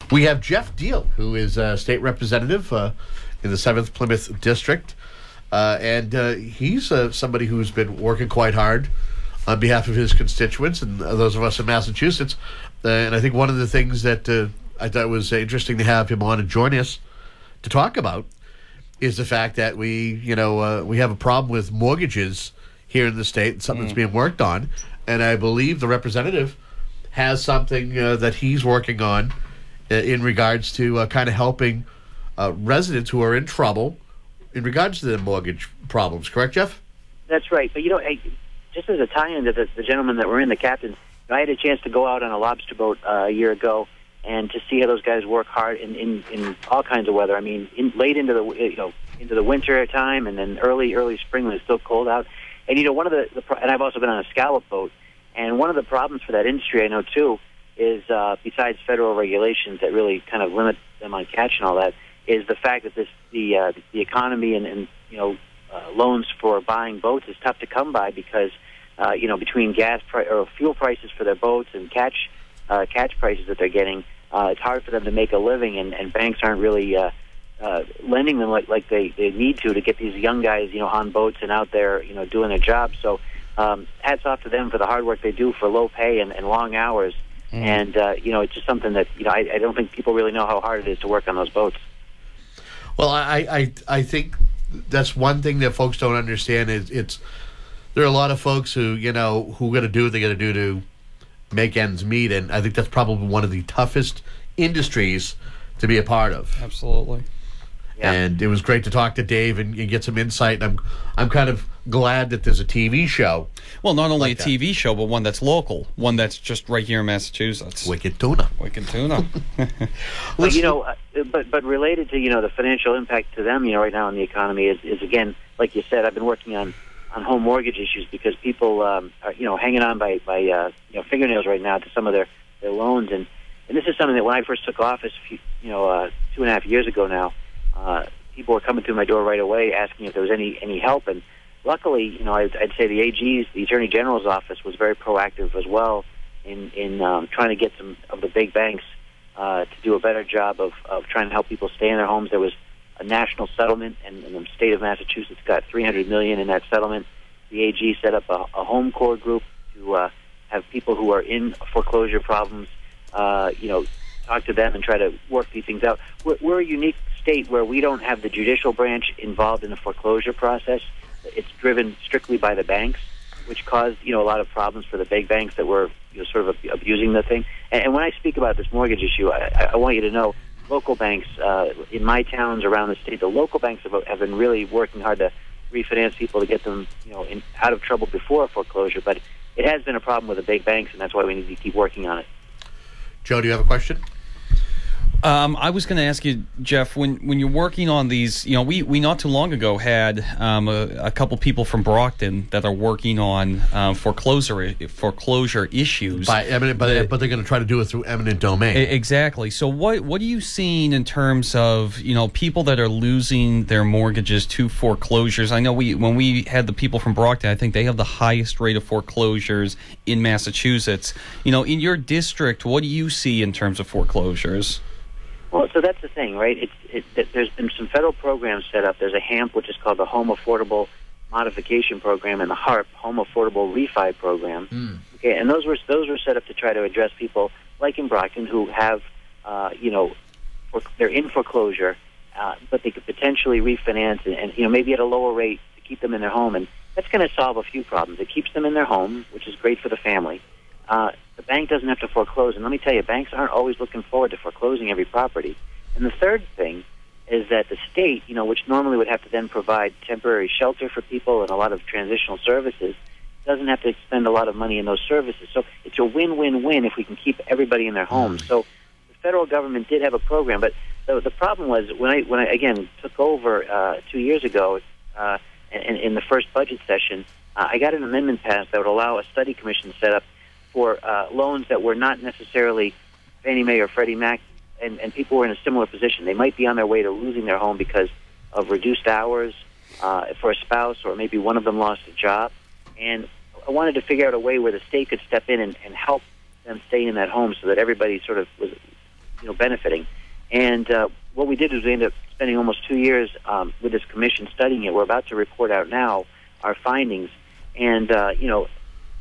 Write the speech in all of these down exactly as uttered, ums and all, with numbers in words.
We have Jeff Deal, who is a state representative uh, in the seventh Plymouth District. Uh, and uh, he's uh, somebody who's been working quite hard on behalf of his constituents and those of us in Massachusetts. Uh, and I think one of the things that uh, I thought was interesting to have him on and join us to talk about is the fact that we, you know, uh, we have a problem with mortgages here in the state, something mm. that's being worked on. And I believe the representative has something uh, that he's working on uh, in regards to uh, kind of helping uh, residents who are in trouble in regards to the mortgage problems. Correct, Jeff? That's right. But, you know, hey, just as a tie-in to the, the gentleman that were in, the captains, I had a chance to go out on a lobster boat uh, a year ago and to see how those guys work hard in, in, in all kinds of weather. I mean, in, late into the you know into the winter time, and then early early spring when it's still cold out. And you know, one of the, the and I've also been on a scallop boat. And one of the problems for that industry, I know too, is uh, besides federal regulations that really kind of limit them on catch and all that, is the fact that this the uh, the economy and, and you know uh, loans for buying boats is tough to come by because uh, you know between gas pri- or fuel prices for their boats and catch uh, catch prices that they're getting, uh, it's hard for them to make a living, and, and banks aren't really uh, uh, lending them like like they, they need to to get these young guys you know on boats and out there you know doing their job. So um, hats off to them for the hard work they do for low pay and, and long hours. Mm. And uh, you know it's just something that you know I, I don't think people really know how hard it is to work on those boats. Well, I, I I think that's one thing that folks don't understand is it's there are a lot of folks who you know who got to do what they got to do to make ends meet, and I think that's probably one of the toughest industries to be a part of. Absolutely. Yeah. And it was great to talk to Dave and, and get some insight. And I'm I'm kind of glad that there's a T V show. Well, not only like a T V show, but one that's local, one that's just right here in Massachusetts. Wicked Tuna. Wicked Tuna. Well, you know, uh, but but related to you know the financial impact to them, you know, right now in the economy is, is again, like you said, I've been working on, on home mortgage issues because people um, are you know hanging on by by uh, you know fingernails right now to some of their, their loans, and, and this is something that when I first took office, a few, you know, uh, two and a half years ago now, uh, people were coming through my door right away asking if there was any any help, and luckily, you know, I'd, I'd say the A G's, the Attorney General's office, was very proactive as well in in um, trying to get some of the big banks uh, to do a better job of, of trying to help people stay in their homes. There was a national settlement, and, and the state of Massachusetts got three hundred million dollars in that settlement. The A G set up a, a home core group to uh, have people who are in foreclosure problems, uh, you know, talk to them and try to work these things out. We're, we're a unique state where we don't have the judicial branch involved in the foreclosure process. It's driven strictly by the banks, which caused you know a lot of problems for the big banks that were you know, sort of abusing the thing. And, and when I speak about this mortgage issue, I, I want you to know local banks uh, in my towns around the state, the local banks have, have been really working hard to refinance people to get them you know in, out of trouble before foreclosure. But it has been a problem with the big banks, and that's why we need to keep working on it. Joe, do you have a question? Um, I was going to ask you, Jeff, when, when you're working on these, you know, we, we not too long ago had um, a, a couple people from Brockton that are working on um, foreclosure foreclosure issues. By eminent, but, that, but they're going to try to do it through eminent domain. Exactly. So what what are you seeing in terms of, you know, people that are losing their mortgages to foreclosures? I know we when we had the people from Brockton, I think they have the highest rate of foreclosures in Massachusetts. You know, in your district, what do you see in terms of foreclosures? Well, so that's the thing, right? It's, it, it, there's been some federal programs set up. There's a HAMP, which is called the Home Affordable Modification Program, and the HARP, Home Affordable Refi Program. Mm. Okay, and those were those were set up to try to address people like in Brockton who have, uh, you know, for, they're in foreclosure, uh, but they could potentially refinance and, and you know maybe at a lower rate to keep them in their home, and that's going to solve a few problems. It keeps them in their home, which is great for the family. Uh, the bank doesn't have to foreclose. And let me tell you, banks aren't always looking forward to foreclosing every property. And the third thing is that the state, you know, which normally would have to then provide temporary shelter for people and a lot of transitional services, doesn't have to expend a lot of money in those services. So it's a win-win-win if we can keep everybody in their homes. So the federal government did have a program, but the, the problem was when I, when I again, took over uh, two years ago uh, in, in the first budget session, uh, I got an amendment passed that would allow a study commission set up for uh, loans that were not necessarily Fannie Mae or Freddie Mac, and, and people were in a similar position. They might be on their way to losing their home because of reduced hours uh, for a spouse, or maybe one of them lost a job. And I wanted to figure out a way where the state could step in and, and help them stay in that home so that everybody sort of was you know, benefiting. And uh, what we did is we ended up spending almost two years um, with this commission studying it. We're about to report out now our findings. And, uh, you know,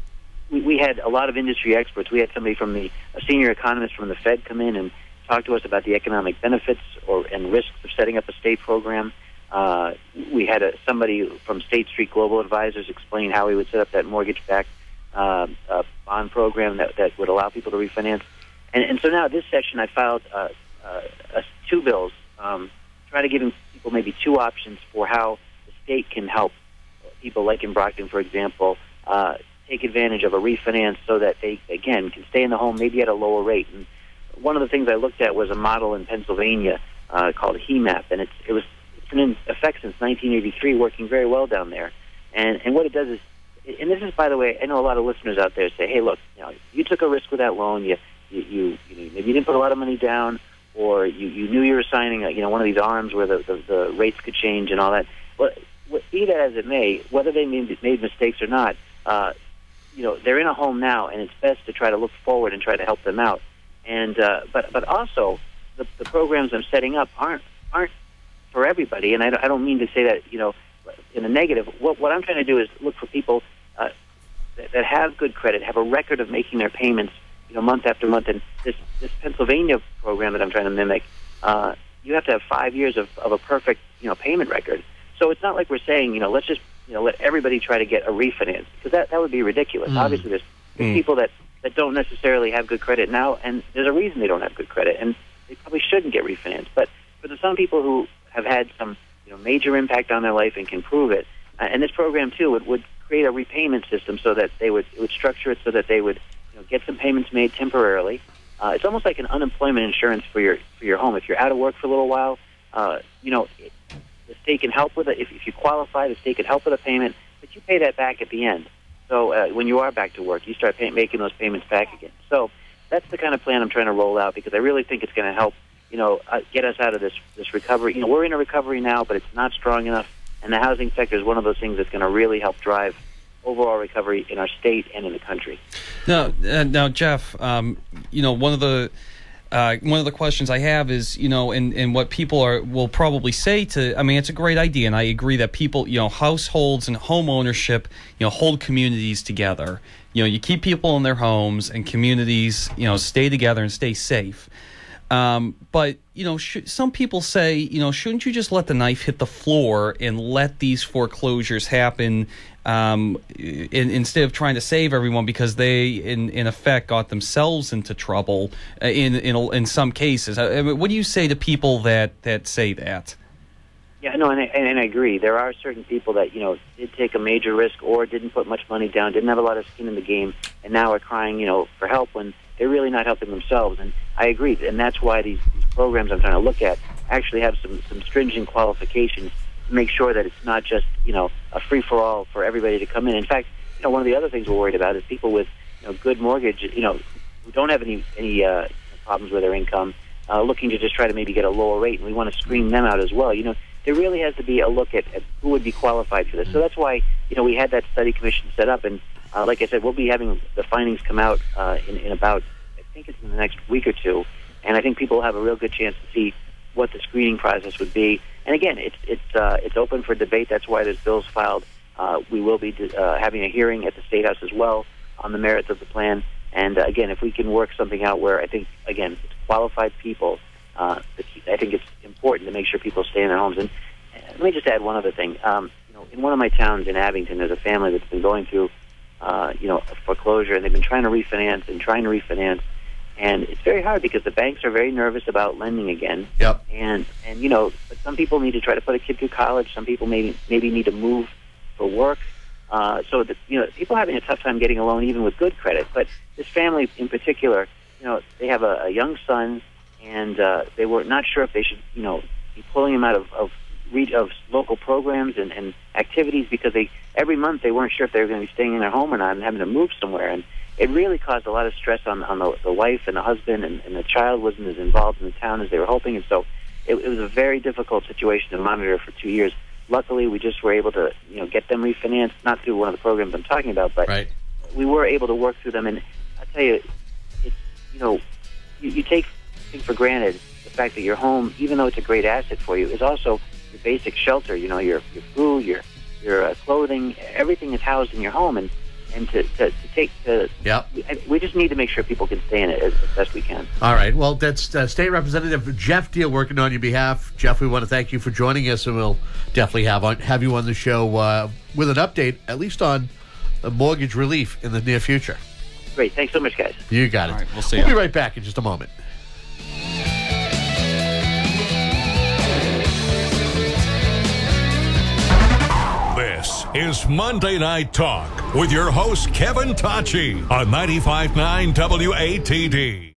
we, we had a lot of industry experts. We had somebody from the, a senior economist from the Fed come in and talk to us about the economic benefits or and risks of setting up a state program. Uh, we had a, somebody from State Street Global Advisors explain how we would set up that mortgage-backed uh, uh, bond program that, that would allow people to refinance. And, and so now this session I filed uh, uh, uh, two bills, um, trying to give people maybe two options for how the state can help people like in Brockton, for example, uh, take advantage of a refinance so that they, again, can stay in the home maybe at a lower rate. And one of the things I looked at was a model in Pennsylvania uh, called H E M A P, and it's, it was it's been in effect since nineteen eighty-three, working very well down there. And and what it does is, and this is, by the way, I know a lot of listeners out there say, hey, look, you know, you took a risk with that loan, you you, you, you maybe you didn't put a lot of money down, or you, you knew you were signing a, you know, one of these arms where the, the, the rates could change and all that. Well, be that as it may, whether they made, made mistakes or not, uh, you know, they're in a home now, and it's best to try to look forward and try to help them out. And uh, but but also, the, the programs I'm setting up aren't aren't for everybody. And I don't, I don't mean to say that, you know, in a negative. What what I'm trying to do is look for people uh, that, that have good credit, have a record of making their payments, you know, month after month. And this this Pennsylvania program that I'm trying to mimic, uh, you have to have five years of, of a perfect, you know, payment record. So it's not like we're saying, you know, let's just, you know, let everybody try to get a refinance, because that, that would be ridiculous. Mm. Obviously, there's, there's mm. people that, that don't necessarily have good credit now, and there's a reason they don't have good credit, and they probably shouldn't get refinanced. But for the some people who have had some, you know, major impact on their life and can prove it, uh, and this program too would, would create a repayment system so that they would it would structure it so that they would, you know, get some payments made temporarily. Uh, it's almost like an unemployment insurance for your for your home. If you're out of work for a little while, uh, you know. It, the state can help with it. If, if you qualify, the state can help with a payment, but you pay that back at the end. So uh, when you are back to work, you start pay, making those payments back again. So that's the kind of plan I'm trying to roll out, because I really think it's going to help, you know, uh, get us out of this this recovery. You know, we're in a recovery now, but it's not strong enough, and the housing sector is one of those things that's going to really help drive overall recovery in our state and in the country. Now, uh, now, Jeff, um, you know, one of the Uh, one of the questions I have is, you know, and, and what people are will probably say to, I mean, it's a great idea, and I agree that people, you know, households and home ownership, you know, hold communities together. You know, you keep people in their homes, and communities, you know, stay together and stay safe. Um, but, you know, sh- some people say, you know, shouldn't you just let the knife hit the floor and let these foreclosures happen um, in, instead of trying to save everyone, because they, in, in effect, got themselves into trouble uh, in, in in some cases? I mean, what do you say to people that, that say that? Yeah, no, and I, and I agree. There are certain people that, you know, did take a major risk or didn't put much money down, didn't have a lot of skin in the game, and now are crying, you know, for help when they're really not helping themselves. And I agree, and that's why these, these programs I'm trying to look at actually have some, some stringent qualifications to make sure that it's not just, you know, a free-for-all for everybody to come in. In fact, you know, one of the other things we're worried about is people with, you know, good mortgage, you know, who don't have any any uh, problems with their income, uh, looking to just try to maybe get a lower rate, and we want to screen them out as well. You know, there really has to be a look at, at who would be qualified for this. So that's why, you know, we had that study commission set up, and uh, like I said, we'll be having the findings come out uh, in, in about, I think it's in the next week or two, and I think people will have a real good chance to see what the screening process would be. And again, it's it's uh, it's open for debate. That's why there's bills filed. Uh, we will be uh, having a hearing at the State House as well on the merits of the plan. And uh, again, if we can work something out where I think, again, it's qualified people, uh, I think it's important to make sure people stay in their homes. And uh, let me just add one other thing. Um, you know, in one of my towns in Abington, there's a family that's been going through, uh, you know, a foreclosure, and they've been trying to refinance and trying to refinance. And it's very hard because the banks are very nervous about lending again. Yep. And, and you know, but some people need to try to put a kid through college. Some people maybe maybe need to move for work. Uh, so, that, you know, people are having a tough time getting a loan even with good credit. But this family in particular, you know, they have a, a young son, and uh, they were not sure if they should, you know, be pulling him out of, of, re- of local programs and, and activities, because they every month they weren't sure if they were going to be staying in their home or not and having to move somewhere. And it really caused a lot of stress on, on the, the wife and the husband, and, and the child wasn't as involved in the town as they were hoping. And so it, it was a very difficult situation to monitor for two years. Luckily, we just were able to, you know, get them refinanced, not through one of the programs I'm talking about, but right. we were able to work through them. And I tell you, it's, you know, you, you take take for granted the fact that your home, even though it's a great asset for you, is also your basic shelter. You know, your your food, your your uh, clothing, everything is housed in your home, and and to, to, to take to yep. we, we just need to make sure people can stay in it as, as best we can. All right. Well, that's uh, State Representative Jeff Diehl working on your behalf. Jeff, we want to thank you for joining us, and we'll definitely have on have you on the show uh, with an update, at least on uh, mortgage relief in the near future. Great. Thanks so much, guys. You got it. All right, we'll see We'll you. be right back in just a moment. This is Monday Night Talk with your host, Kevin Tocci, on ninety-five point nine W A T D.